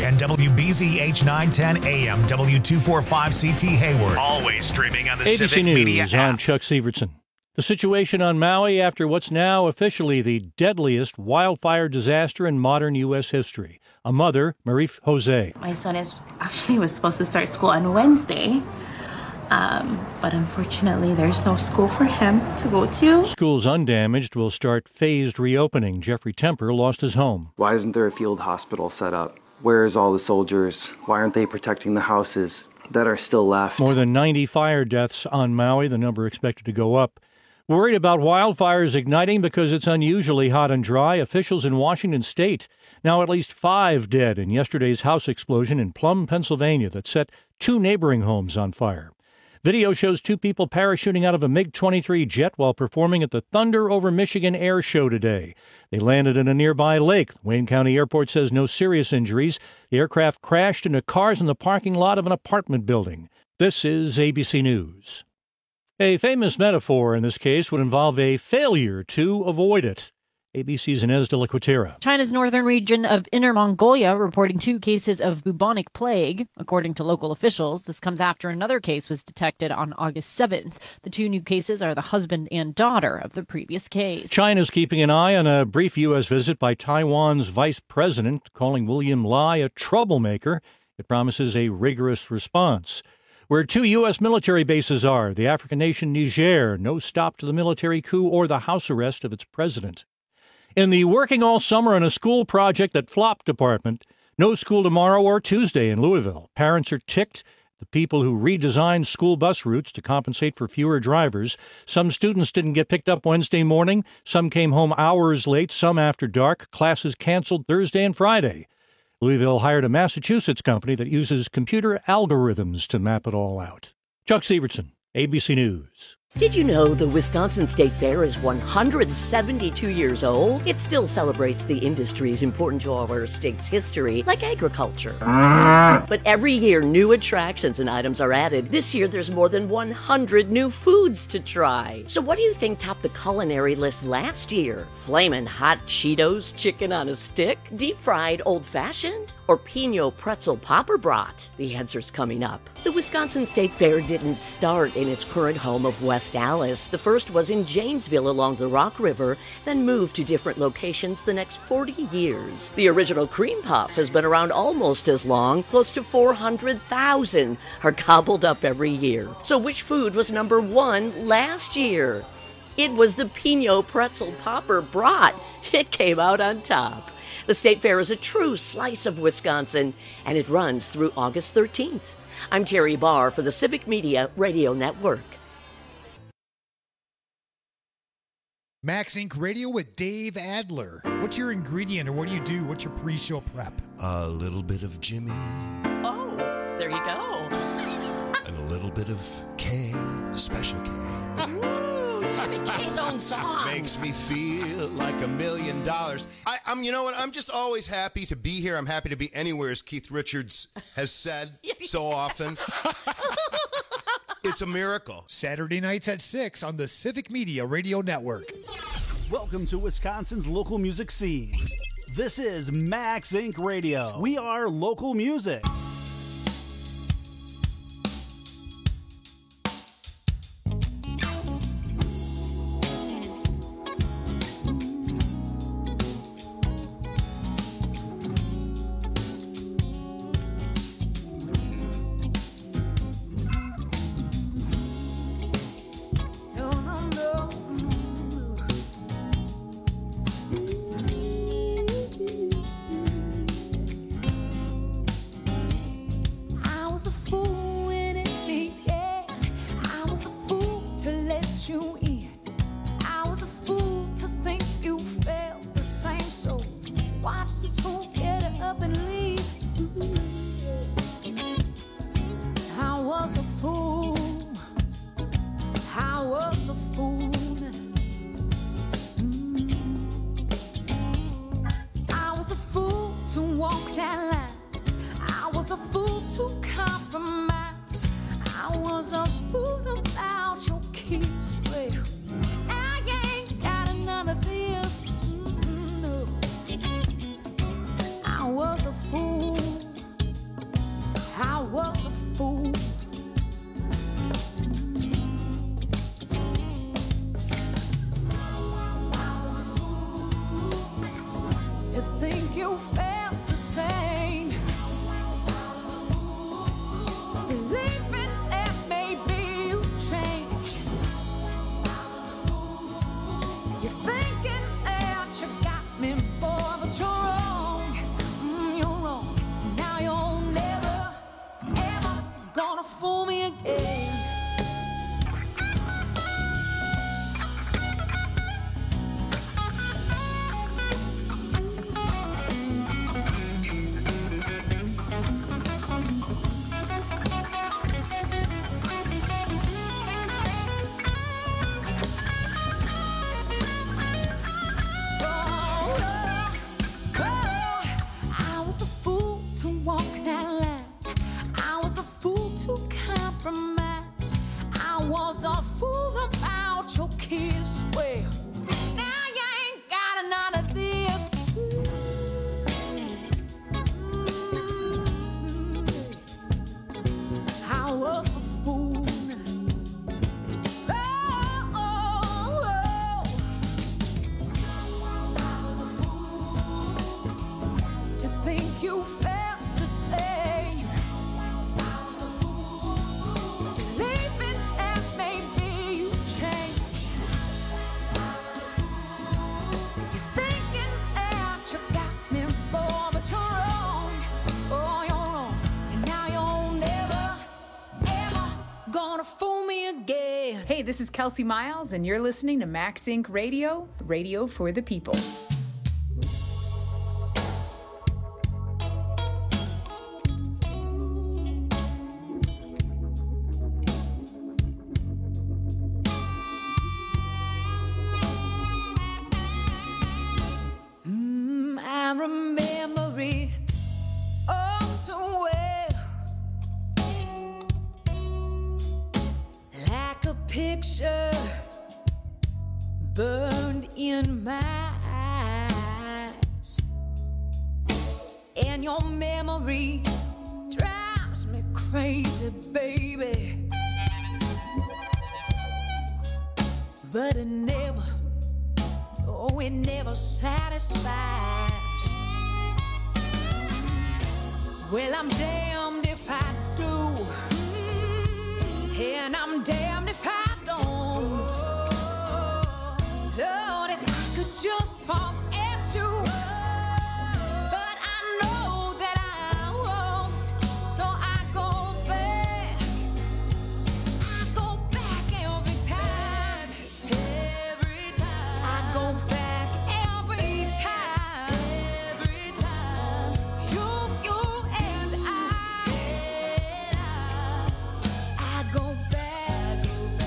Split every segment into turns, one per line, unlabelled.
and WBZ H910 AM W245CT Hayward. Always streaming on the
ABC
Civic
News,
Media app.
I'm Chuck Severson. The situation on Maui after what's now officially the deadliest wildfire disaster in modern U.S. history. A mother, Marif Jose.
My son was supposed to start school on Wednesday, but unfortunately there's no school for him to go to.
Schools undamaged will start phased reopening. Jeffrey Temper lost his home.
Why isn't there a field hospital set up? Where is all the soldiers? Why aren't they protecting the houses that are still left?
More than 90 fire deaths on Maui, the number expected to go up. Worried about wildfires igniting because it's unusually hot and dry, officials in Washington state now at least 5 dead in yesterday's house explosion in Plum, Pennsylvania that set 2 neighboring homes on fire. Video shows 2 people parachuting out of a MiG-23 jet while performing at the Thunder over Michigan Air Show today. They landed in a nearby lake. Wayne County Airport says no serious injuries. The aircraft crashed into cars in the parking lot of an apartment building. This is ABC News. A famous metaphor in this case would involve a failure to avoid it. ABC's Inez de la Cuetera.
China's northern region of Inner Mongolia reporting 2 cases of bubonic plague. According to local officials, this comes after another case was detected on August 7th. The 2 new cases are the husband and daughter of the previous case.
China's keeping an eye on a brief U.S. visit by Taiwan's vice president, calling William Lai a troublemaker. It promises a rigorous response. Where 2 U.S. military bases are, the African nation Niger, no stop to the military coup or the house arrest of its president. In the working all summer on a school project that flopped department, no school tomorrow or Tuesday in Louisville. Parents are ticked. The people who redesigned school bus routes to compensate for fewer drivers. Some students didn't get picked up Wednesday morning. Some came home hours late, some after dark. Classes canceled Thursday and Friday. Louisville hired a Massachusetts company that uses computer algorithms to map it all out. Chuck Severson, ABC News.
Did you know the Wisconsin State Fair is 172 years old? It still celebrates the industries important to our state's history, like agriculture. But every year, new attractions and items are added. This year, there's more than 100 new foods to try. So what do you think topped the culinary list last year? Flamin' hot Cheetos chicken on a stick? Deep-fried old-fashioned? Or Pinot pretzel popper brat? The answer's coming up. The Wisconsin State Fair didn't start in its current home of West Allis. The first was in Janesville along the Rock River, then moved to different locations the next 40 years. The original cream puff has been around almost as long. Close to 400,000 are gobbled up every year. So which food was number 1 last year? It was the Pinot pretzel popper brat. It came out on top. The State Fair is a true slice of Wisconsin, and it runs through August 13th. I'm Terry Barr for the Civic Media Radio Network.
Max Inc. Radio with Dave Adler. What's your ingredient or what do you do? What's your pre-show prep?
A little bit of Jimmy.
Oh, there you go.
And a little bit of K, Special K.
Ooh, Jimmy K's own song.
Makes me feel like $1 million. I'm, you know what? I'm just always happy to be here. I'm happy to be anywhere, as Keith Richards has said so often. It's a miracle.
Saturday nights at 6 on the Civic Media Radio Network.
Welcome to Wisconsin's local music scene. This is Max Inc. Radio. We are local music.
I was a fool. I was a fool. To think you felt the same. Believing that maybe you change. You're thinking that you got me, boy, but you're wrong. You're wrong. Now you're never, ever gonna fool me again. I was a fool about your kiss. Well, now you ain't got none of this. I was a fool. Oh, I was a fool to think you felt the same. Fool me again.
Hey, this is Kelsey Miles, and you're listening to Max Inc. Radio, radio for the people.
I remember it all too well. Like a picture burned in my eyes, and your memory drives me crazy, baby. But it never, oh, it never satisfies. Well, I'm damned if I do, and I'm damned if I don't. Lord, if I could just forget you, but I know that I won't. So I go back every time. I go back every time. You and I go back.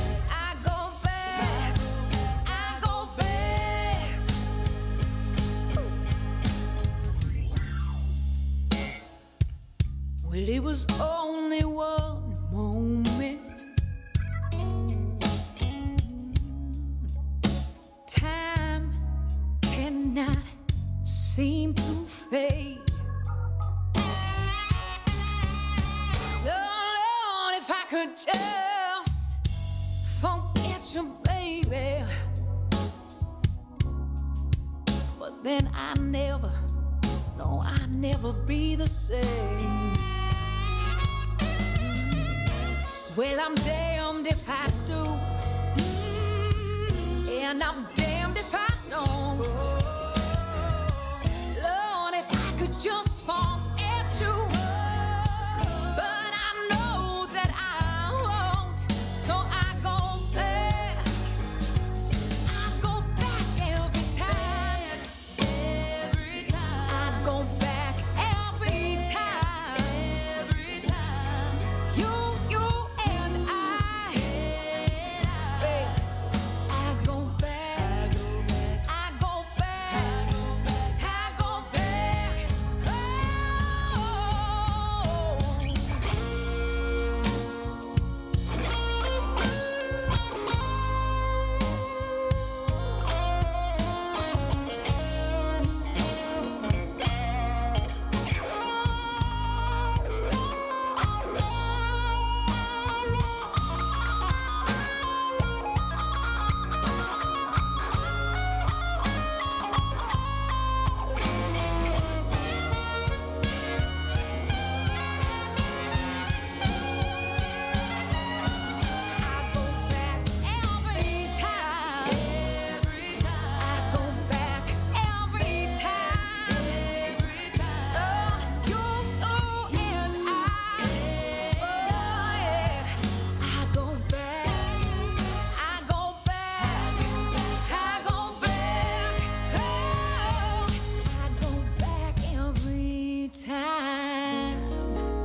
Well, it was only one moment. Time cannot seem to fade. Lord, if I could just forget you, baby. But then I never, no, I'll never be the same. Well, I'm damned if I do, and I'm damned if I don't. Lord, if I could just forget you, but I know that I won't. So I go back every time. I go back every time. You and I go back. I go back.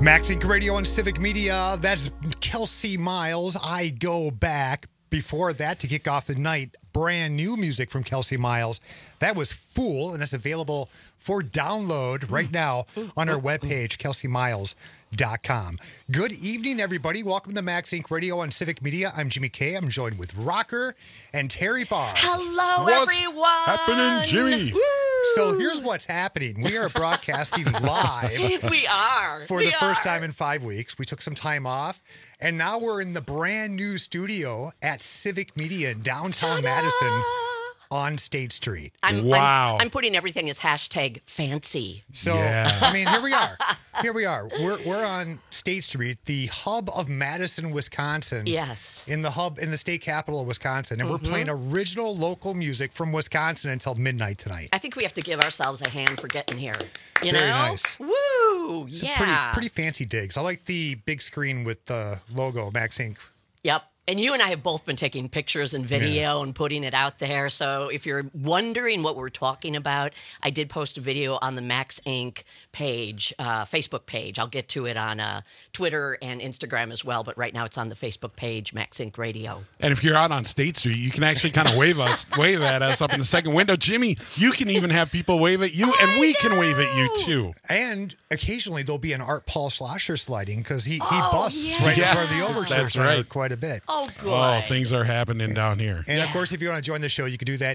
Max Inc. Radio and Civic Media. That's Kelsey Miles, I Go Back. Before that, to kick off the night, brand new music from Kelsey Miles. That was Fool, and that's available for download right now on our webpage, kelseymiles.com. Good evening, everybody. Welcome to Max Inc. Radio and Civic Media. I'm Jimmy K. I'm joined with Rocker and Terry Barr.
Hello,
What's
everyone.
happening, Jimmy?
Woo!
So here's what's happening. We are broadcasting live.
We are.
For the first time in 5 weeks. We took some time off, and now we're in the brand new studio at Civic Media in downtown Madison on State Street.
I'm putting everything as hashtag fancy.
So, I mean, here we are. Here we are. We're on State Street, the hub of Madison, Wisconsin.
Yes.
In the state capital of Wisconsin. And we're playing original local music from Wisconsin until midnight tonight.
I think we have to give ourselves a hand for getting here. You
Very
know?
nice.
Woo!
Some
Yeah.
pretty fancy digs. I like the big screen with the logo, Max Inc.
Yep. And you and I have both been taking pictures and video and putting it out there. So if you're wondering what we're talking about, I did post a video on the Max Inc. page, Facebook page. I'll get to it on Twitter and Instagram as well. But right now it's on the Facebook page, Max Inc. Radio.
And if you're out on State Street, you can actually kind of wave at us up in the second window. Jimmy, you can even have people wave at you, and we can wave at you too.
And occasionally there'll be an Art Paul Schlosser sliding because he busts right in front of the Overture
That's
Center
right.
quite a bit.
Oh, good.
Oh, things are happening down here.
And of course, if you want to join the show, you can do that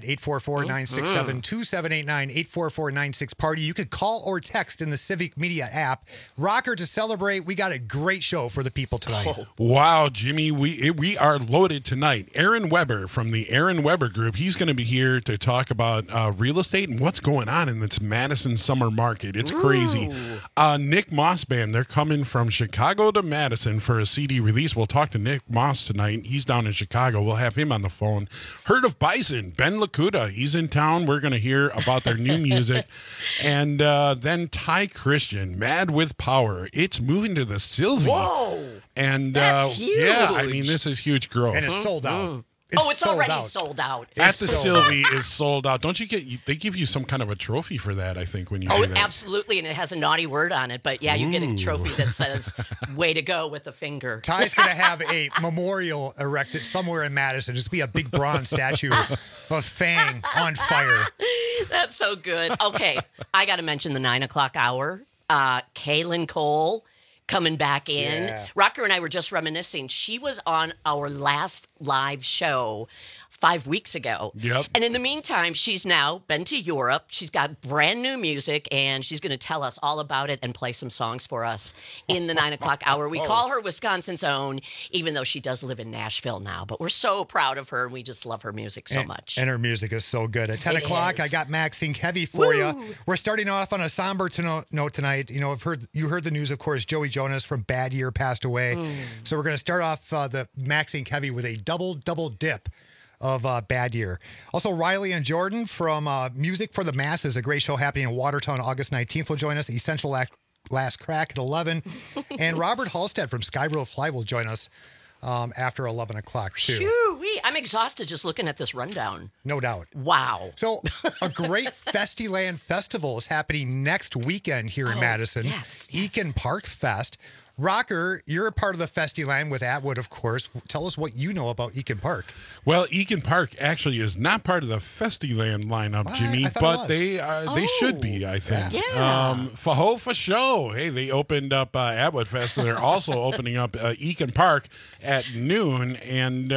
844-967-2789, 844-96-PARTY. You could call or text in the Civic Media app. Rocker, to celebrate, we got a great show for the people tonight.
Wow, Jimmy, we are loaded tonight. Aaron Weber from the Aaron Weber Group, he's going to be here to talk about real estate and what's going on in this Madison summer market. It's crazy. Nick Moss Band, they're coming from Chicago to Madison for a CD release. We'll talk to Nick Moss tonight. He's down in Chicago. We'll have him on the phone. Herd of Bison, Ben Lakuta, he's in town. We're going to hear about their new music. And then Ty Christian, Mad with Power. It's moving to the Sylvie.
Whoa.
And
That's huge.
yeah, I mean, this is huge growth.
And it's sold out.
It's already sold out.
At the Sylvie is sold out. Don't you they give you some kind of a trophy for that, I think, when you do that.
Absolutely. And it has a naughty word on it. But yeah, you get a trophy that says, way to go with a finger.
Ty's going to have a memorial erected somewhere in Madison. Just be a big bronze statue of Fang on fire.
That's so good. Okay, I got to mention the 9 o'clock hour. Kaylin Cole coming back in.
Yeah.
Rocker and I were just reminiscing. She was on our last live show 5 weeks ago.
Yep.
And in the meantime, she's now been to Europe. She's got brand new music, and she's going to tell us all about it and play some songs for us in the 9 o'clock hour. We call her Wisconsin's own, even though she does live in Nashville now. But we're so proud of her, and we just love her music so much.
And her music is so good. At 10
It
o'clock,
is.
I got Max Inc. Heavy for you. We're starting off on a somber note tonight. You know, you heard the news, of course. Joey Jonas from Bad Year passed away. So we're going to start off the Max Inc. Heavy with a double dip of Bad Year. Also, Riley and Jordan from Music for the Masses, a great show happening in Watertown August 19th will join us. Essential Last Crack at 11. And Robert Halstead from Skyroad Fly will join us after 11 o'clock, too.
Shoo-wee. I'm exhausted just looking at this rundown.
No doubt.
Wow.
So a great Festiland Festival is happening next weekend here in Madison.
Yes.
Eakin Park Fest. Rocker, you're a part of the Festiland with Atwood, of course. Tell us what you know about Eakin Park.
Well, Eakin Park actually is not part of the Festiland lineup, Jimmy,
I thought
but
it was.
they should be, I think.
Yeah.
Faho for show. Hey, they opened up Atwood Fest, and they're also opening up Eakin Park at noon, and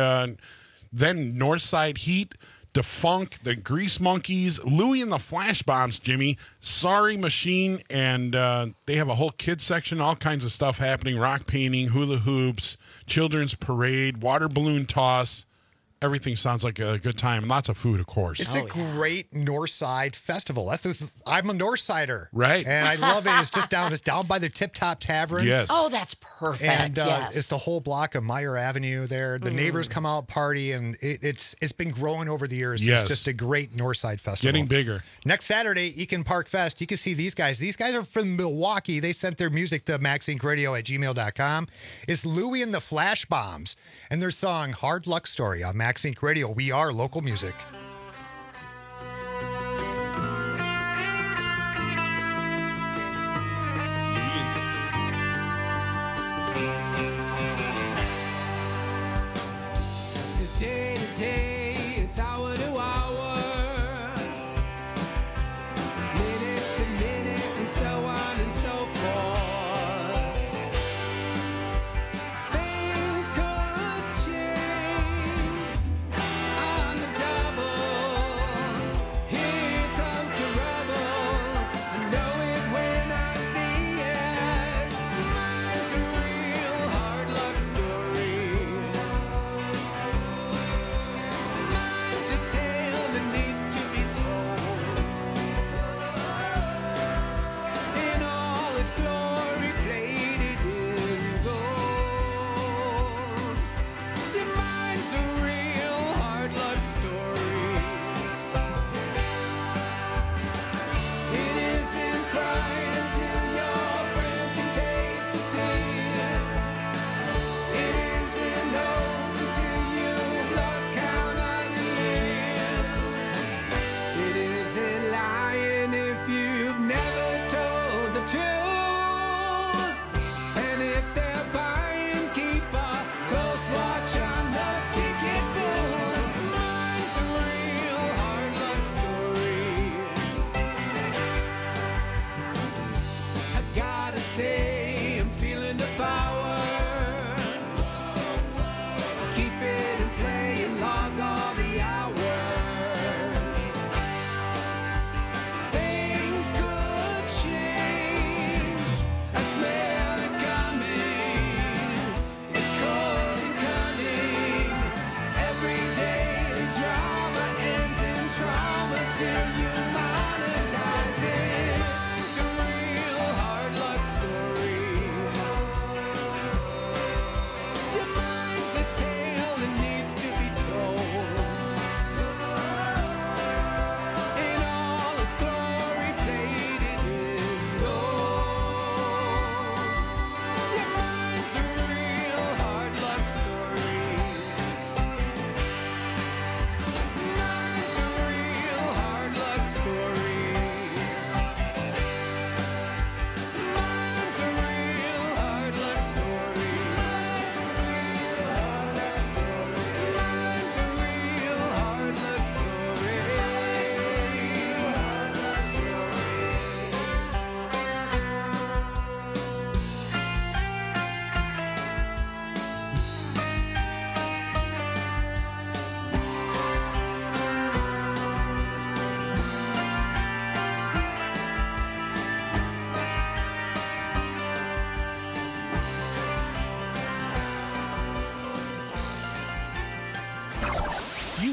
then Northside Heat, Defunk, the Grease Monkeys, Louie and the Flash Bombs, Jimmy, Sorry Machine, and they have a whole kids section, all kinds of stuff happening, rock painting, hula hoops, children's parade, water balloon toss. Everything sounds like a good time. Lots of food, of course.
It's a great Northside festival. I'm a Northsider.
Right.
And I love it. It's down by the Tip Top Tavern.
Yes.
Oh, that's perfect.
And
yes.
it's the whole block of Meyer Avenue there. The neighbors come out, party, and it's been growing over the years.
Yes.
It's just a great Northside festival.
Getting bigger.
Next Saturday, Eakin Park Fest. You can see these guys. These guys are from Milwaukee. They sent their music to maxincradio@gmail.com. It's Louie and the Flash Bombs and their song Hard Luck Story on Max Inc. Radio. We are local music.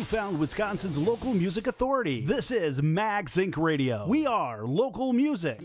found Wisconsin's local music authority. This is Mag Sync Radio. We are local music.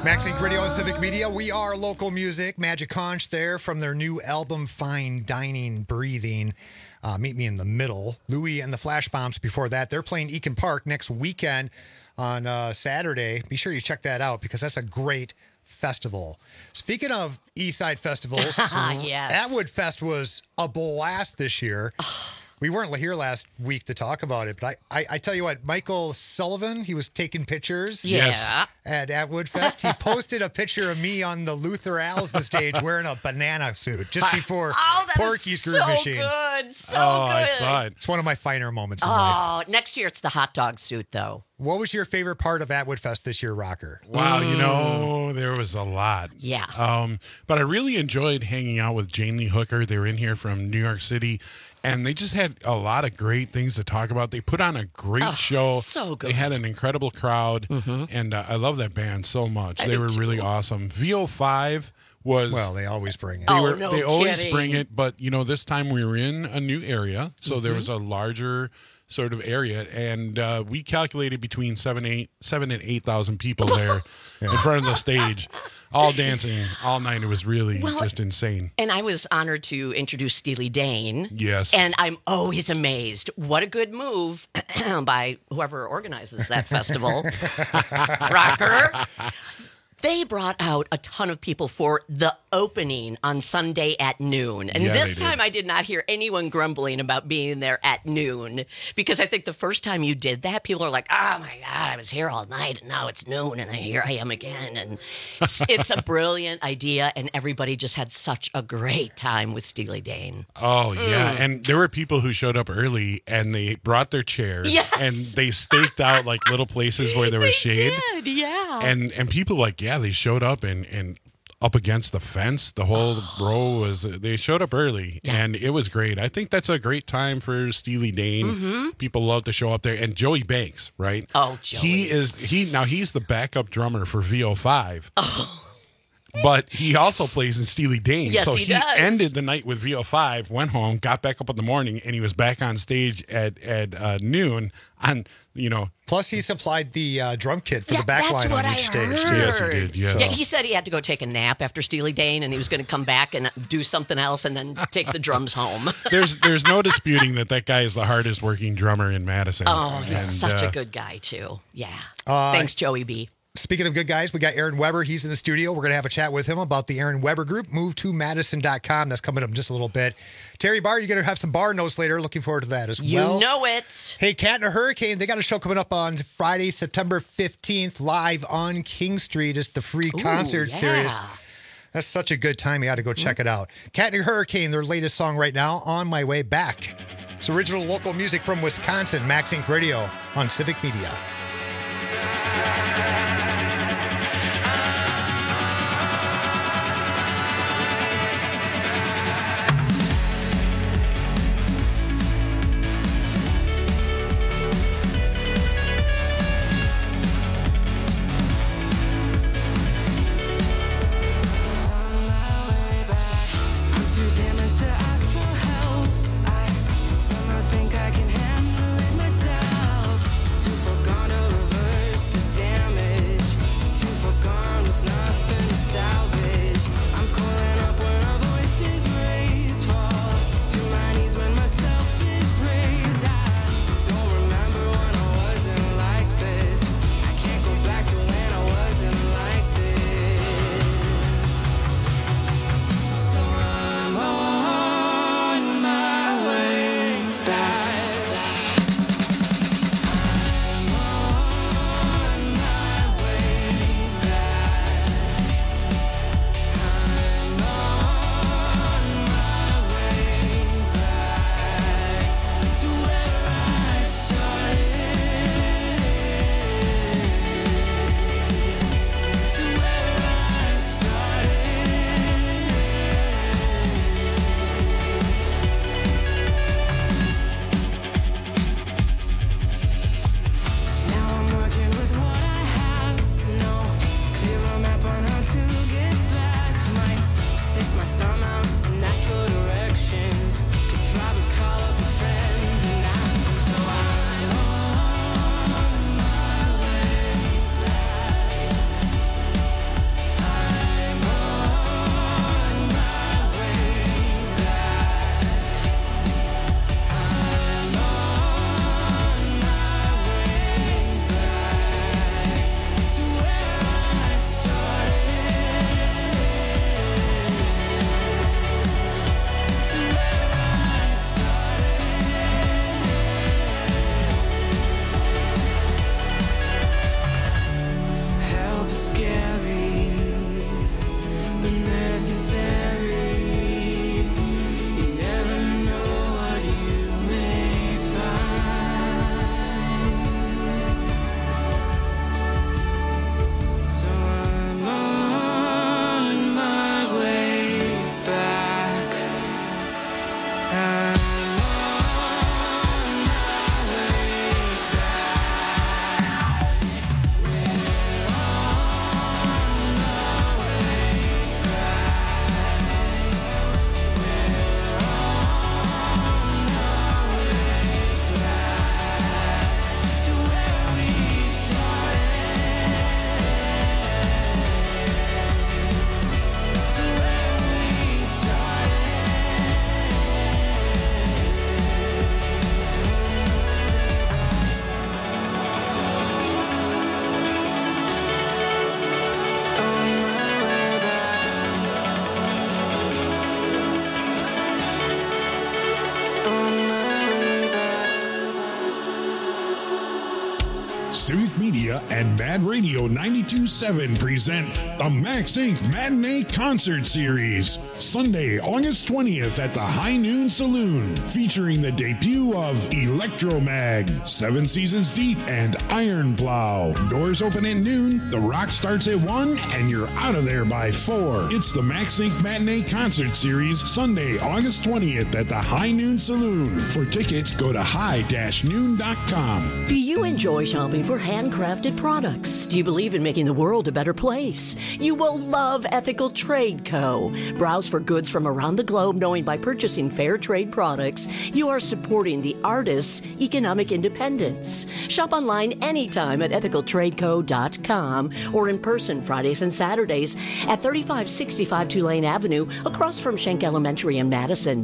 Max Inc. Radio and Civic Media. We are local music. Magic Conch there from their new album, Fine Dining, Breathing. Meet Me in the Middle. Louie and the Flash Bombs before that. They're playing Eakin Park next weekend on Saturday. Be sure you check that out because that's a great festival. Speaking of Eastside festivals,
yes.
Atwood Fest was a blast this year. We weren't here last week to talk about it, but I tell you what, Michael Sullivan, he was taking pictures at Atwood Fest. He posted a picture of me on the Luther Allison stage wearing a banana suit just before Porky's Groove Machine.
Good. So good.
I saw it.
It's one of my finer moments in life.
Oh, next year it's the hot dog suit, though.
What was your favorite part of Atwood Fest this year, Rocker?
Wow, there was a lot.
Yeah.
But I really enjoyed hanging out with Jane Lee Hooker. They were in here from New York City. And they just had a lot of great things to talk about. They put on a great show.
So good.
They had an incredible crowd. And I love that band so much. They were really awesome. VO5 was...
Well, they always bring it.
They always bring it. But, this time we were in a new area. So there was a larger sort of area. And we calculated between 7,000 and 8,000 people there in front of the stage. All dancing all night. It was really just insane.
And I was honored to introduce Steely Dan.
Yes.
And I'm always amazed. What a good move by whoever organizes that festival. Rocker. They brought out a ton of people for the opening on Sunday at noon. And this time I did not hear anyone grumbling about being there at noon because I think the first time you did that, people are like, oh my God, I was here all night and now it's noon and here I am again. And it's a brilliant idea and everybody just had such a great time with Steely Dan.
Oh, yeah. And there were people who showed up early and they brought their chairs and they staked out like little places where there was shade.
They did, yeah.
And people they showed up and up against the fence. The whole row they showed up early and it was great. I think that's a great time for Steely Dan. People love to show up there. And Joey Banks, right?
Oh, Joey.
He's the backup drummer for VO5. Oh. But he also plays in Steely Dan.
Yes,
so
he does.
Ended the night with VO5, went home, got back up in the morning, and he was back on stage at noon on,
Plus, he supplied the drum kit for the back line on each stage.
Yes, he did. Yes.
Yeah, he said he had to go take a nap after Steely Dan, and he was going to come back and do something else, and then take the drums home.
There's no disputing that guy is the hardest working drummer in Madison.
Oh, he's such a good guy too. Yeah. Thanks, Joey B.
Speaking of good guys, we got Aaron Weber. He's in the studio. We're going to have a chat with him about the Aaron Weber Group. MoveToMadison.com. That's coming up in just a little bit. Terry Barr, you're going to have some bar notes later. Looking forward to that as well.
You know it.
Hey, Cat and a Hurricane, they got a show coming up on Friday, September 15th, live on King Street. It's the free concert series. That's such a good time. You got to go check it out. Cat and a Hurricane, their latest song right now, On My Way Back. It's original local music from Wisconsin, Max Inc. Radio on Civic Media.
Think I can handle it myself. Too far gone.
Media and Mad Radio 92.7 present the Max Inc. Matinee Concert Series. Sunday, August 20th at the High Noon Saloon, featuring the debut of Electromag, 7 Seasons Deep, and Iron Plow. Doors open at noon, the rock starts at 1, and you're out of there by 4. It's the Max Inc. Matinee Concert Series, Sunday, August 20th at the High Noon Saloon. For tickets, go to high-noon.com.
Do you enjoy shopping for handcrafted products? Do you believe in making the world a better place? You will love Ethical Trade Co. Browse for goods from around the globe, knowing by purchasing fair trade products, you are supporting the artists' economic independence. Shop online anytime at ethicaltradeco.com or in person Fridays and Saturdays at 3565 Tulane Avenue across from Schenck Elementary in Madison.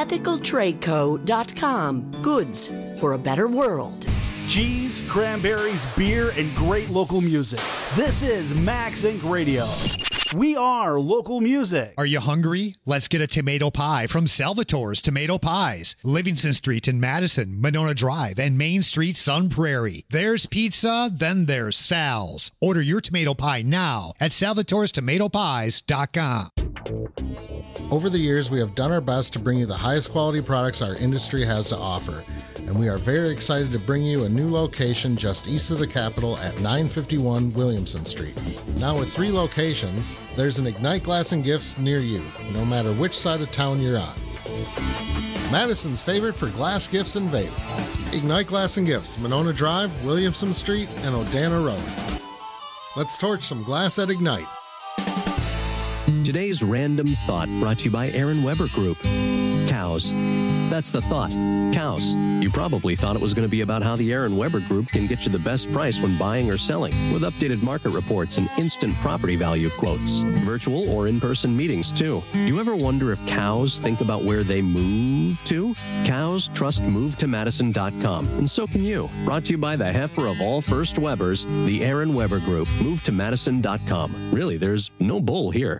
ethicaltradeco.com. Goods for a better world.
Cheese, cranberries, beer, and great local music. This is Max Inc. Radio. We are local music.
Are you hungry? Let's get a tomato pie from Salvatore's Tomato Pies. Livingston Street in Madison, Monona Drive, and Main Street, Sun Prairie. There's pizza, then there's Sal's. Order your tomato pie now at salvatorestomatopies.com.
Over the years, we have done our best to bring you the highest quality products our industry has to offer. And we are very excited to bring you a new location just east of the Capitol at 951 Williamson Street. Now with 3 locations, there's an Ignite Glass and Gifts near you, no matter which side of town you're on. Madison's favorite for glass gifts and vape. Ignite Glass and Gifts, Monona Drive, Williamson Street, and Odana Road. Let's torch some glass at Ignite.
Today's Random Thought brought to you by Aaron Weber Group. Cows. That's the thought. Cows. You probably thought it was going to be about how the Aaron Weber Group can get you the best price when buying or selling, with updated market reports and instant property value quotes. Virtual or in-person meetings, too. Do you ever wonder if cows think about where they move to? Cows trust MoveToMadison.com, and so can you. Brought to you by the heifer of all First Webers, the Aaron Weber Group. MoveToMadison.com. Really, there's no bull here.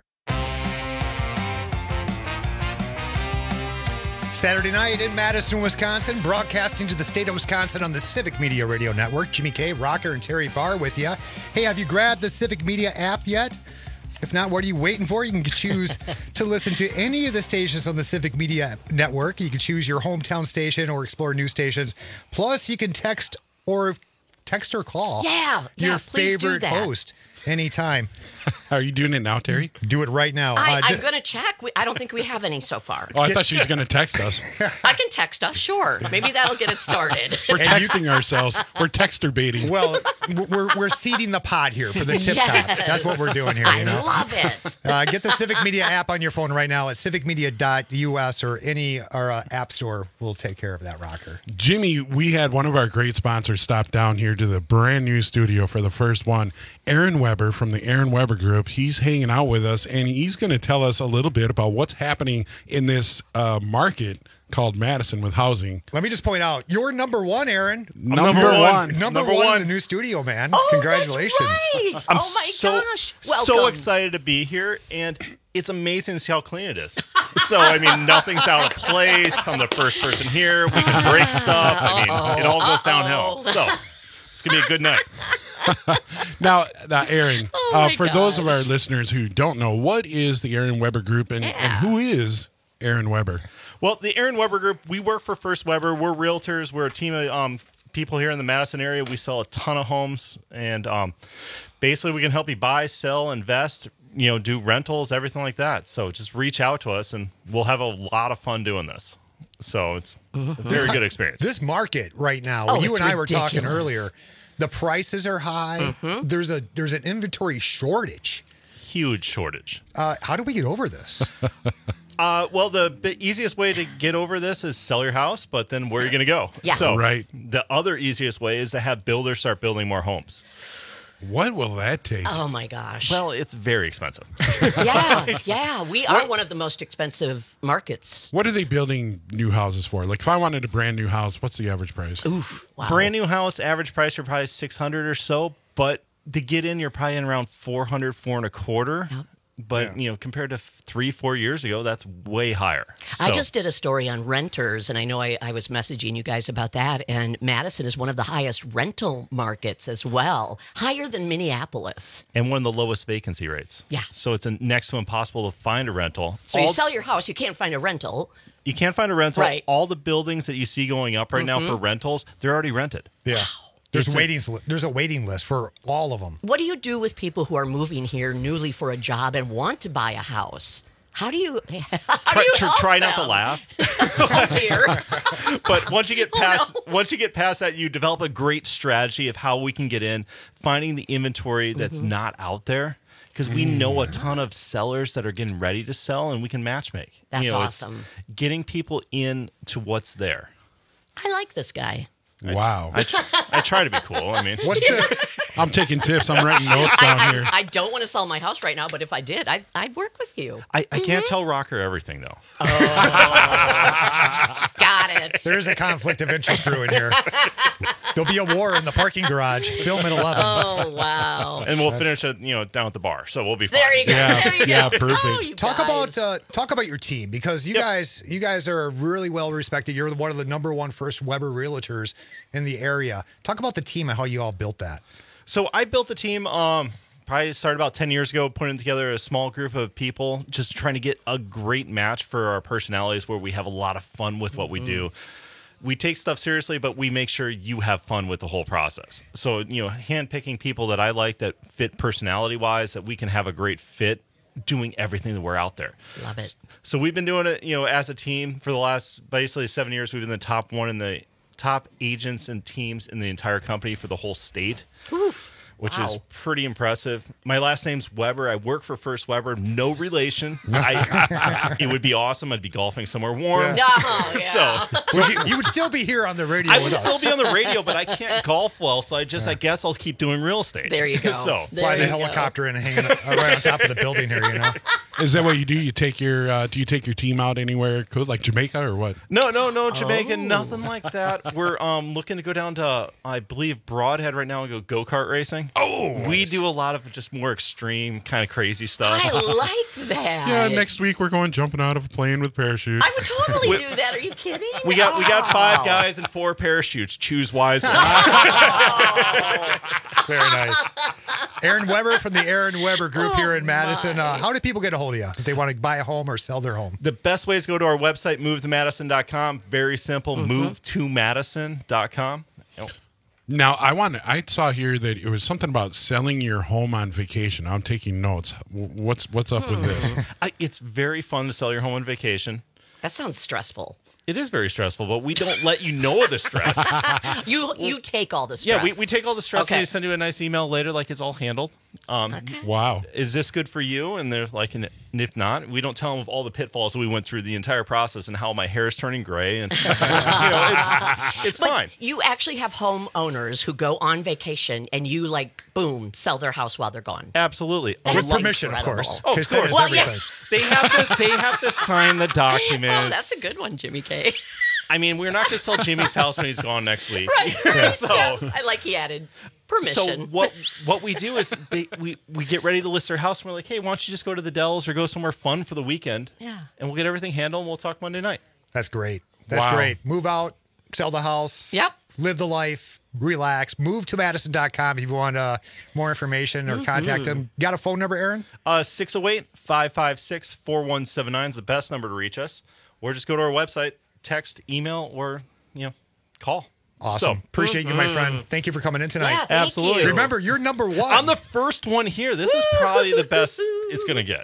Saturday night in Madison, Wisconsin, broadcasting to the state of Wisconsin on the Civic Media Radio Network. Jimmy K, Rocker, and Terry Barr with you. Hey, have you grabbed the Civic Media app yet? If not, what are you waiting for? You can choose to listen to any of the stations on the Civic Media Network. You can choose your hometown station or explore new stations. Plus, you can text or call your favorite host anytime.
Are you doing it now, Terry?
Do it right now.
I'm going to check. I don't think we have any so far.
Oh, I thought she was going to text us.
I can text us, sure. Maybe that'll get it started.
We're texting ourselves. We're texter baiting.
Well, we're seeding the pod here for the tip top. That's what we're doing here.
I love it.
Get the Civic Media app on your phone right now at civicmedia.us or any app store. Will take care of that, Rocker.
Jimmy, we had one of our great sponsors stop down here to the brand new studio for the first one. Aaron Weber from the Aaron Weber Group. He's hanging out with us, and he's going to tell us a little bit about what's happening in this market called Madison with housing.
Let me just point out, you're number 1, Aaron.
Number one.
Number one in the new studio, man.
Oh,
Congratulations.
That's right. Oh, my gosh. Welcome.
So excited to be here, and it's amazing to see how clean it is. So, I mean, nothing's out of place. I'm the first person here. We can break stuff. I mean, it all goes downhill. So, it's going to be a good night.
Now, Aaron, for those of our listeners who don't know, what is the Aaron Weber Group and who is Aaron Weber?
Well, the Aaron Weber Group, we work for First Weber. We're realtors. We're a team of people here in the Madison area. We sell a ton of homes, and basically we can help you buy, sell, invest, do rentals, everything like that. So just reach out to us, and we'll have a lot of fun doing this. So it's a very good experience.
This market right now, you and I were talking earlier, the prices are high. There's an inventory shortage.
Huge shortage.
How do we get over this?
Well, the easiest way to get over this is sell your house, but then where are you going to go?
Yeah.
So
right.
The other easiest way is to have builders start building more homes.
What will that take?
Oh, my gosh.
Well, it's very expensive.
Yeah. We are one of the most expensive markets.
What are they building new houses for? Like, if I wanted a brand new house, what's the average price?
Oof. Wow.
Brand new house, average price, you're probably $600 or so, but to get in, you're probably in around $400, $425. Yep. But, compared to 3-4 years ago, that's way higher.
I just did a story on renters, and I know I was messaging you guys about that, and Madison is one of the highest rental markets as well, higher than Minneapolis.
And one of the lowest vacancy rates.
Yeah.
So it's next to impossible to find a rental.
So you sell your house, you can't find a rental.
You can't find a rental.
Right.
All the buildings that you see going up right now for rentals, they're already rented.
Yeah. There's a waiting list for all of them.
What do you do with people who are moving here newly for a job and want to buy a house? How do you
try not to laugh?
Oh dear.
But once you get past that, you develop a great strategy of how we can get in, finding the inventory that's not out there. Because we know a ton of sellers that are getting ready to sell, and we can matchmake.
That's awesome.
It's getting people into what's there.
I like this guy.
Wow.
I try to be cool. I mean,
I'm taking tips. I'm writing notes down here.
I don't want to sell my house right now, but if I did, I'd work with you.
I can't tell Rocker everything, though.
Got it.
There's a conflict of interest brewing here. There'll be a war in the parking garage. Film at 11.
Oh, wow.
And we'll finish it, down at the bar, so we'll be fine.
There you go. There you go.
Yeah, perfect.
Oh,
Talk about your team, because you guys are really well respected. You're one of the number one First Weber realtors in the area. Talk about the team and how you all built that.
So I built the team. Probably started about 10 years ago, putting together a small group of people, just trying to get a great match for our personalities, where we have a lot of fun with what we do. We take stuff seriously, but we make sure you have fun with the whole process. So, handpicking people that I like that fit personality-wise, that we can have a great fit doing everything that we're out there.
Love it.
So we've been doing it, as a team for the last basically 7 years. We've been the top one in the top agents and teams in the entire company for the whole state.
Oof.
Which is pretty impressive. My last name's Weber. I work for First Weber. No relation. It would be awesome. I'd be golfing somewhere warm.
Yeah.
So
you would still be here on the radio.
I would still be on the radio, but I can't golf well. So I guess I'll keep doing real estate.
There you go.
So
fly the helicopter and hanging right on top of the building here.
Is that what you do? You take your do you take your team out anywhere, like Jamaica or what?
No, Jamaica, nothing like that. We're looking to go down to, I believe, Broadhead right now and go go-kart racing.
Oh,
we do a lot of just more extreme, kind of crazy stuff.
I like that.
Yeah, next week we're going jumping out of a plane with parachute.
I would totally do that. Are you kidding?
We got 5 guys and 4 parachutes. Choose wisely.
Very nice. Aaron Weber from the Aaron Weber Group here in Madison. How do people get a hold of you if they want to buy a home or sell their home?
The best way is to go to our website, movetomadison.com. Very simple, movetomadison.com.
Now, I saw here that it was something about selling your home on vacation. I'm taking notes. What's up with this?
It's very fun to sell your home on vacation.
That sounds stressful.
It is very stressful, but we don't let you know of the stress.
You take all the stress.
Yeah, we take all the stress,
Okay.
and we send you a nice email later like it's all handled.
Wow.
Is this good for you? And they're like, and if not, we don't tell them of all the pitfalls that we went through the entire process and how my hair is turning gray. And it's
But
fine.
you actually have homeowners who go on vacation and you boom, sell their house while they're gone.
Absolutely.
With permission, of course.
Oh, of
Because that
course.
is
Well,
everything.
They have to sign the documents.
Oh, that's a good one, Jimmy K.
I mean, we're not going to sell Jimmy's house when he's gone next week.
Right.
So,
Yes, I like he added permission.
So what we do is we get ready to list their house, and we're like, hey, why don't you just go to the Dells or go somewhere fun for the weekend?
Yeah.
And we'll get everything handled, and we'll talk Monday night.
That's great. That's
Wow.
great. Move out, sell the house.
Yep.
Live the life. Relax. Move to Madison.com if you want more information or contact them. Got a phone number, Aaron?
608-556-4179 is the best number to reach us. Or just go to our website, text, email, or call.
Awesome. Appreciate you, my friend. Thank you for coming in tonight.
Yeah, thank
Absolutely.
you.
Remember, you're number one.
I'm the first one here. This is probably the best it's going to get.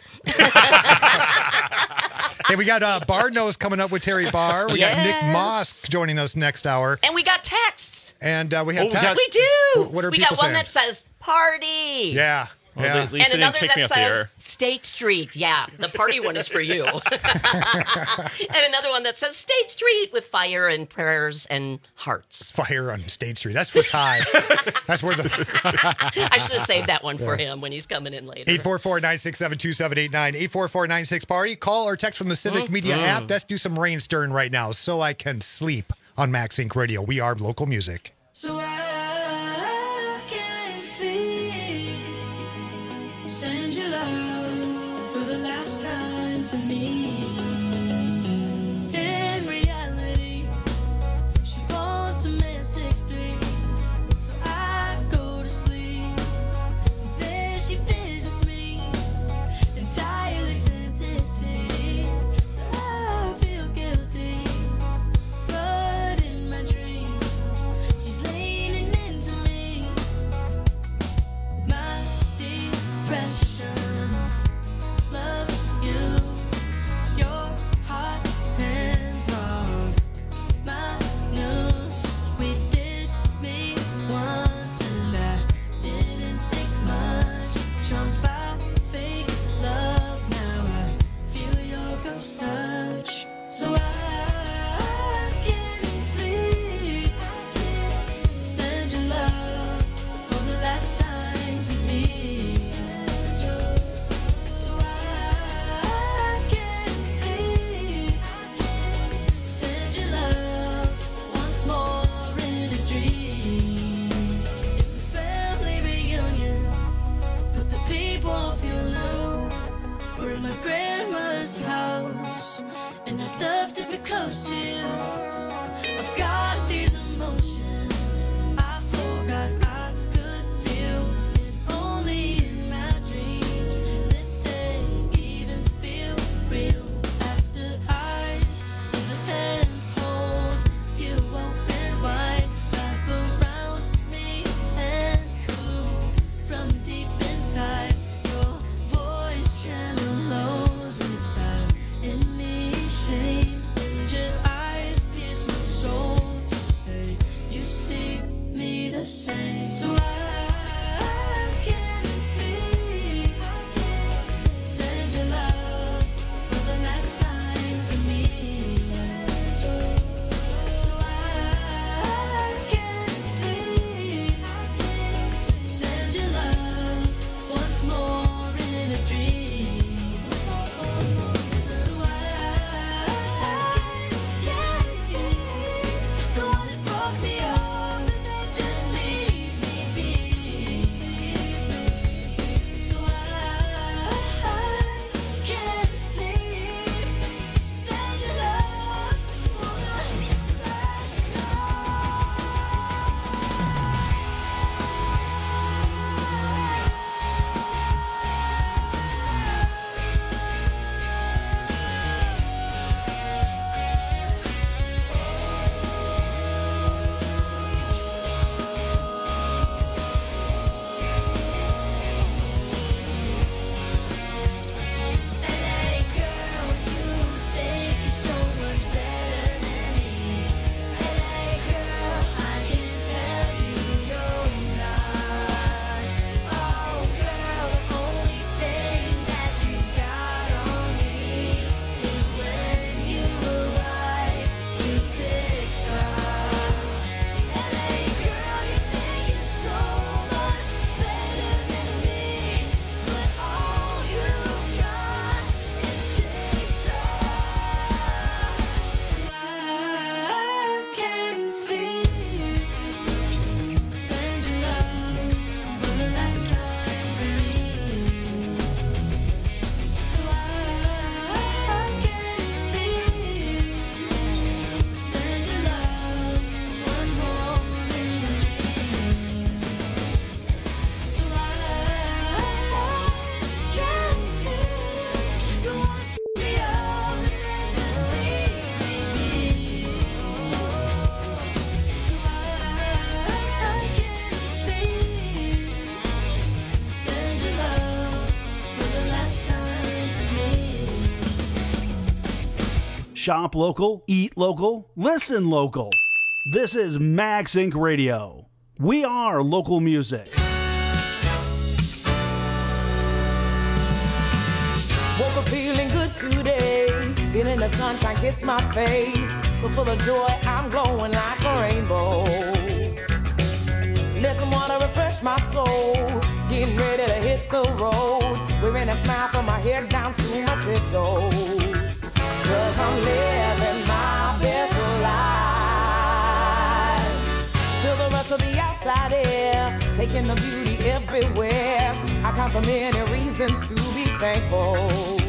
Hey, we got Bar Nose coming up with Terry Barr. We got Nick Moss joining us next hour.
And we got texts.
And we have
we got-
texts.
We do.
What are
we
people
got one
saying?
that says party.
Yeah.
Well,
Yeah.
at least
And
they
another
didn't kick me
that
off the
says
air.
State Street. Yeah, the party one is for you. And another one that says State Street with fire and prayers and hearts.
Fire on State Street. That's for Ty. That's where the
I should have saved that one for him when he's coming in later.
844-967-2789. 844-96-PARTY. Call or text from the Civic Media app. Let's do some rain stirring right now so I can sleep on Max Inc. Radio. We are local music.
So I can't sleep. Send your love for the last time to me. In reality, she wants a man 6'3", so I go to sleep. Then she visits me, entirely fantasy. So I feel guilty, but in my dreams, she's leaning into me. My depression loves you. Your hot hands are my news. We did meet once and I didn't think much. Charmed by fake love, now I feel your ghost touch. So I can't sleep. Send your love for the last time to me. So I can't sleep. Send your love once more in a dream. It's a family reunion, but the people feel new. We're in my grandma's house, and I'd love to be close to you. I've got these emotions I forgot I could feel. It's only in my dreams that they even feel real. After eyes and the hands hold you open wide, wrap around me and cool from deep inside. Your voice tremolos without any shame. And your eyes pierce my soul to say you see me the same. So I can't sleep. Send your love for the last time to me. So I can't sleep. Send your love once more in a dream. So I can't sleep. Go on and fuck me up and then just leave me be. So I can't sleep. Send your love for the last Hey girl, you think you're so much better than me. Hey girl, I can tell you're not. Oh girl, the only thing that you've got on me is when you arrive to TikTok. Hey girl, you think you're so much better than me, but all you've got is TikTok. So I can't sleep. Send your love for the last time to me. So I can't sleep. Send your love once more in a dream. So I can't sleep. You wanna f me up and then just leave me be. So I can't sleep. Send your love for the last time to me.
Shop local, eat local, listen local. This is Max Inc. Radio. We are local music.
Woke up feeling good today, feeling the sunshine kiss my face. So full of joy, I'm glowing like a rainbow. Let some water refresh my soul, getting ready to hit the road. Wearing a smile from my head down to my tiptoes. 'Cause I'm living my best life. Feel the rush of the outside air, taking the beauty everywhere. I count the many reasons to be thankful.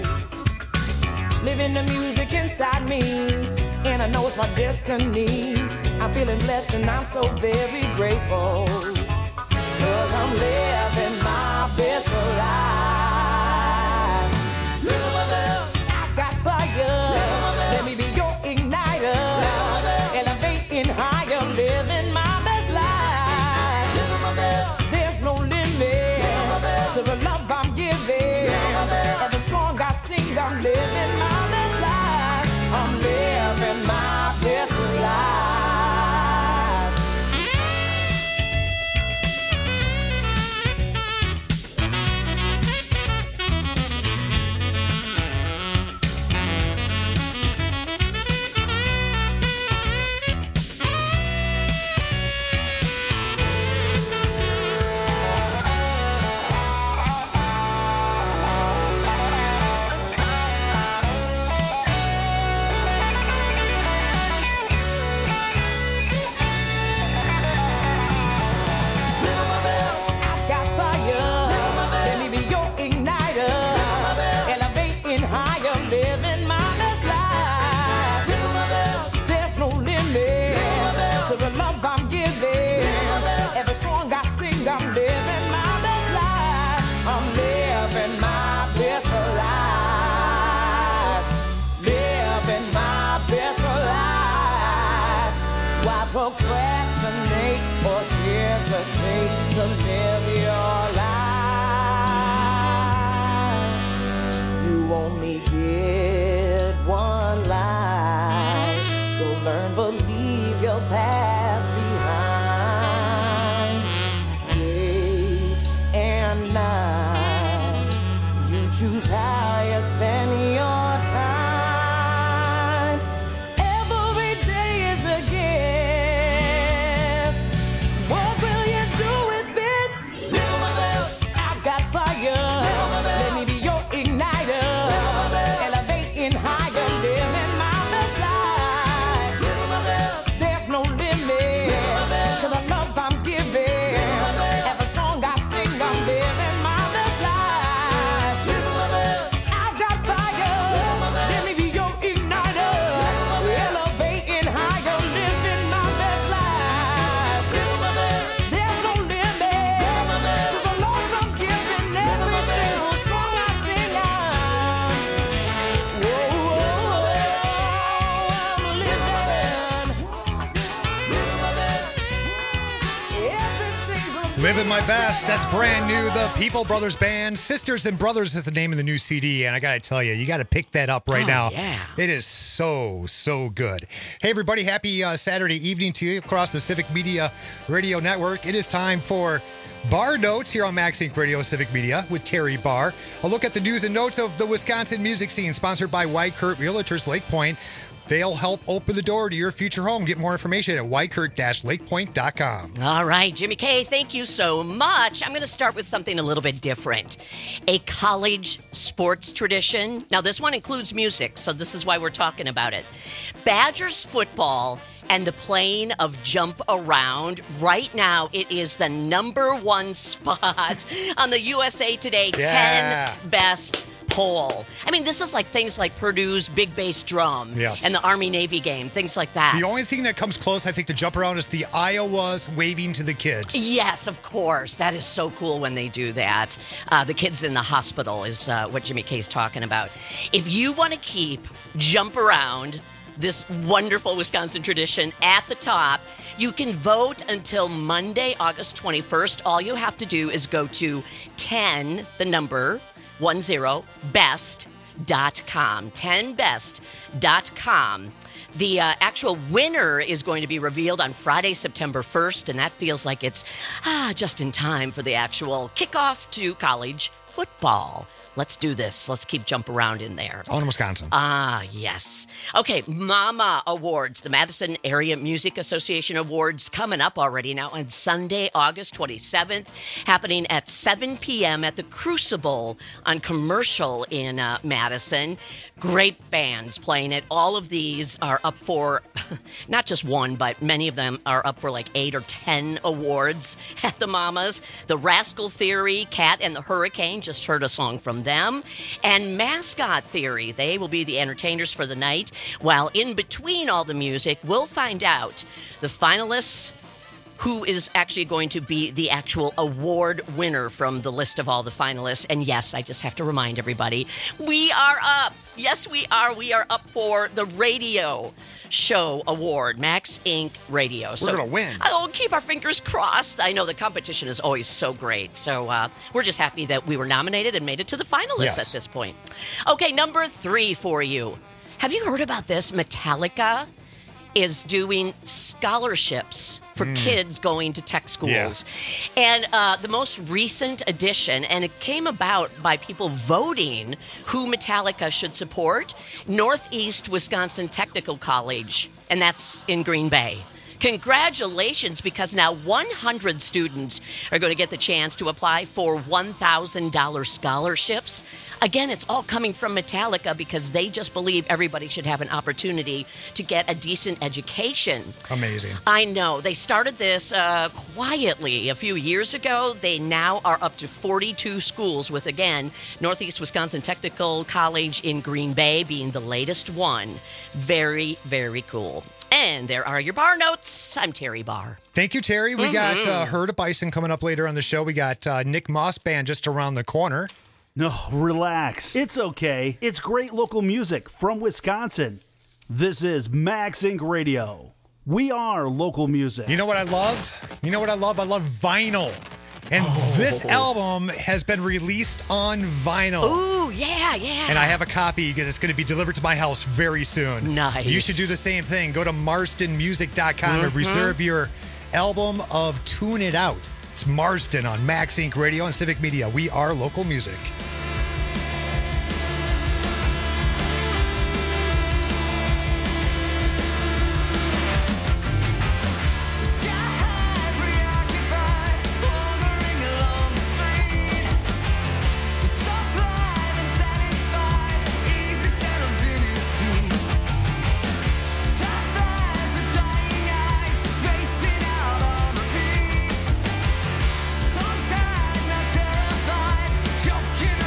living the music inside me, and I know it's my destiny. I'm feeling blessed and I'm so very grateful, 'cause I'm living my best life. I've got fire, let me be your igniter, elevating higher, living my best life. There's no limit to the love I'm giving, every song I sing, I'm living my best life. I'm living my best life. Procrastinate or hesitate to live your life. You only get one life, so learn, believe your past behind. Day and night, you choose how you spend your time. Every day is a gift. What will you do with it? I've got fire. Let me be your igniter. Elevating higher, living my best life. There's no limit to the love I'm giving. Every song I sing, I'm living my best life. I've got fire. Let me be your igniter. Elevating higher, living my best life. There's no limit to the love I'm giving. Every single song I sing, I'm
Living My Best. That's brand new. The People Brothers Band. Sisters and Brothers is the name of the new CD. And I got to tell you got to pick that up right now.
Yeah.
It is so, so good. Hey, everybody. Happy Saturday evening to you across the Civic Media Radio Network. It is time for Bar Notes here on Max Inc. Radio Civic Media with Terry Barr. A look at the news and notes of the Wisconsin music scene, sponsored by Weichert Realtors Lake Point. They'll help open the door to your future home. Get more information at weichert-lakepoint.com.
All right, Jimmy K, thank you so much. I'm going to start with something a little bit different. A college sports tradition. Now, this one includes music, so this is why we're talking about it. Badgers football and the playing of jump around. Right now, it is the #1 spot on the USA Today 10 best poll. I mean, this is like things like Purdue's big bass drum and the Army-Navy game, things like that.
The only thing that comes close, I think, to jump around is the Iowas waving to the kids.
Yes, of course. That is so cool when they do that. The kids in the hospital is what Jimmy K's talking about. If you want to keep jump around, this wonderful Wisconsin tradition, at the top, you can vote until Monday, August 21st. All you have to do is go to 10, the number, 10best.com. 10best.com. The actual winner is going to be revealed on Friday, September 1st, and that feels like it's just in time for the actual kickoff to college football. Let's do this. Let's keep jump around in there.
On in Wisconsin.
Yes. Okay, Mama Awards, the Madison Area Music Association Awards, coming up already now on Sunday, August 27th, happening at 7 p.m. at the Crucible on Commercial in Madison. Great bands playing it. All of these are up for not just one, but many of them are up for like 8 or 10 awards at the Mamas. The Rascal Theory, Cat and the Hurricane, just heard a song from them. And Mascot Theory, they will be the entertainers for the night. While in between all the music, we'll find out the finalists, who is actually going to be the actual award winner from the list of all the finalists. And yes, I just have to remind everybody, we are up. Yes, we are. We are up for the Radio Show Award, Max Inc. Radio.
We're going to win.
I'll keep our fingers crossed. I know the competition is always so great. So we're just happy that we were nominated and made it to the finalists at this point. Okay, number 3 for you. Have you heard about this? Metallica is doing scholarships for kids going to tech schools. And the most recent edition, and it came about by people voting who Metallica should support, Northeast Wisconsin Technical College, and that's in Green Bay. Congratulations, because now 100 students are going to get the chance to apply for $1,000 scholarships. Again, it's all coming from Metallica because they just believe everybody should have an opportunity to get a decent education.
Amazing.
I know. They started this quietly a few years ago. They now are up to 42 schools with, again, Northeast Wisconsin Technical College in Green Bay being the latest one. Very, very cool. And there are your bar notes. I'm Terry Barr.
Thank you, Terry. We got Herd of Bison coming up later on the show. We got Nick Moss Band just around the corner.
No, relax. It's okay. It's great local music from Wisconsin. This is Max Inc. Radio. We are local music.
You know what I love? You know what I love? I love vinyl. And this album has been released on vinyl.
Ooh, yeah.
And I have a copy that's going to be delivered to my house very soon.
Nice.
You should do the same thing. Go to marstonmusic.com and reserve your album of Tune It Out. It's Marston on Max Inc. Radio and Civic Media. We are local music.
Choking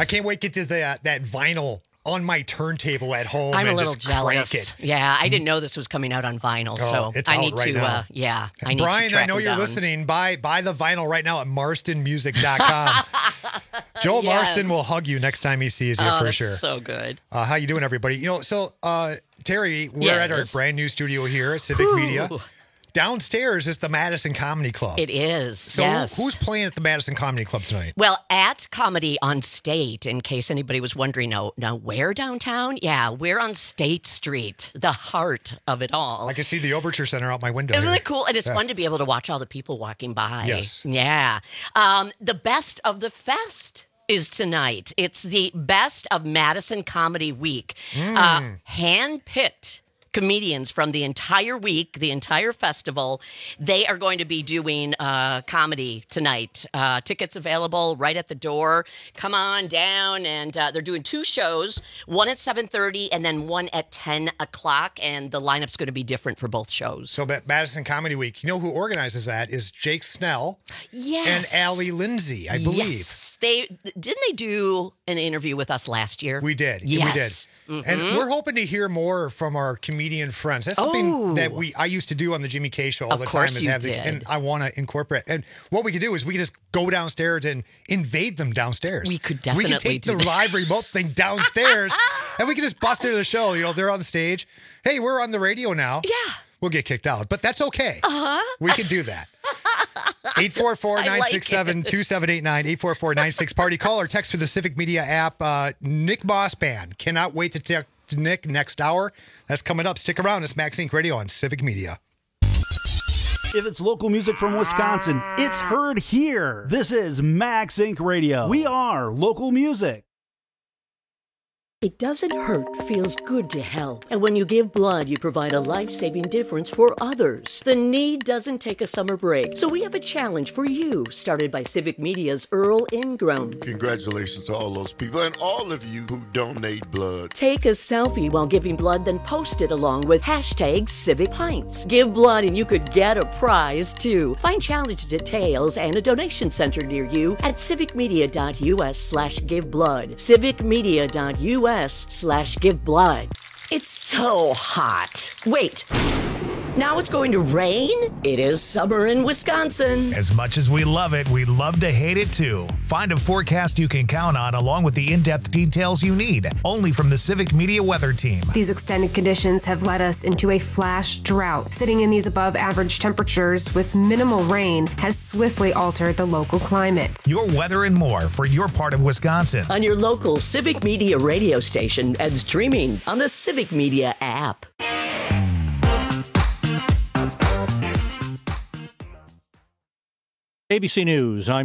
I can't wait to get to that vinyl on my turntable at home.
I'm a
and
little
just crank
jealous.
it.
Yeah, I didn't know this was coming out on vinyl, so
it's
I
out
need
right
to.
now.
I need
Brian,
to track
I know
it
you're
down.
listening. Buy the vinyl right now at marstonmusic.com. Joel
Yes.
Marston will hug you next time he sees you
Oh,
for
that's
sure.
so good.
How you doing, everybody? Terry, we're at our
Yes.
brand new studio here at Civic
Ooh.
Media. Downstairs is the Madison Comedy Club.
It is.
So
yes.
who's playing at the Madison Comedy Club tonight?
Well, at Comedy on State, in case anybody was wondering, now where downtown? Yeah, we're on State Street, the heart of it all.
I can see the Overture Center out my window.
Isn't
here.
it cool? And it's
Yeah.
fun to be able to watch all the people walking by.
Yes.
Yeah. The best of the fest is tonight. It's the best of Madison Comedy Week. Hand-picked comedians from the entire week, the entire festival. They are going to be doing comedy tonight. Tickets available right at the door. Come on down, and they're doing 2 shows, one at 7:30 and then one at 10 o'clock, and the lineup's going to be different for both shows.
So Madison Comedy Week, you know who organizes that is Jake Snell
Yes.
and Allie Lindsay, I believe.
Yes. Didn't they do an interview with us last year?
We did.
Yes.
We did. And we're hoping to hear more from our comedian friends. That's something that I used to do on the Jimmy K show all
Of
the time.
course
Is
you
have
did.
and I want to incorporate. And what we could do is we could just go downstairs and invade them downstairs.
We could
We
definitely
could take
do
the
that.
live remote thing downstairs, and we could just bust into the show. They're on stage. Hey, we're on the radio now.
Yeah.
We'll get kicked out, but that's okay.
Uh-huh.
We can do that. 844-967-2789, 844-96-PARTY. Call or text through the Civic Media app. Nick Moss Band. Cannot wait to talk to Nick next hour. That's coming up. Stick around. It's Max Inc. Radio on Civic Media.
If it's local music from Wisconsin, it's heard here. This is Max Inc. Radio. We are local music.
It doesn't hurt, feels good to help. And when you give blood, you provide a life-saving difference for others. The need doesn't take a summer break. So we have a challenge for you, started by Civic Media's Earl Ingram.
Congratulations to all those people and all of you who donate blood.
Take a selfie while giving blood, then post it along with hashtag Civic Pints. Give blood and you could get a prize too. Find challenge details and a donation center near you at civicmedia.us/giveblood. civicmedia.us/giveblood. It's so hot. Wait. Now it's going to rain? It is summer in Wisconsin.
As much as we love it, we love to hate it too. Find a forecast you can count on along with the in-depth details you need. Only from the Civic Media Weather Team.
These extended conditions have led us into a flash drought. Sitting in these above average temperatures with minimal rain has swiftly altered the local climate.
Your weather and more for your part of Wisconsin.
On your local Civic Media radio station and streaming on the Civic Media app.
ABC News, I'm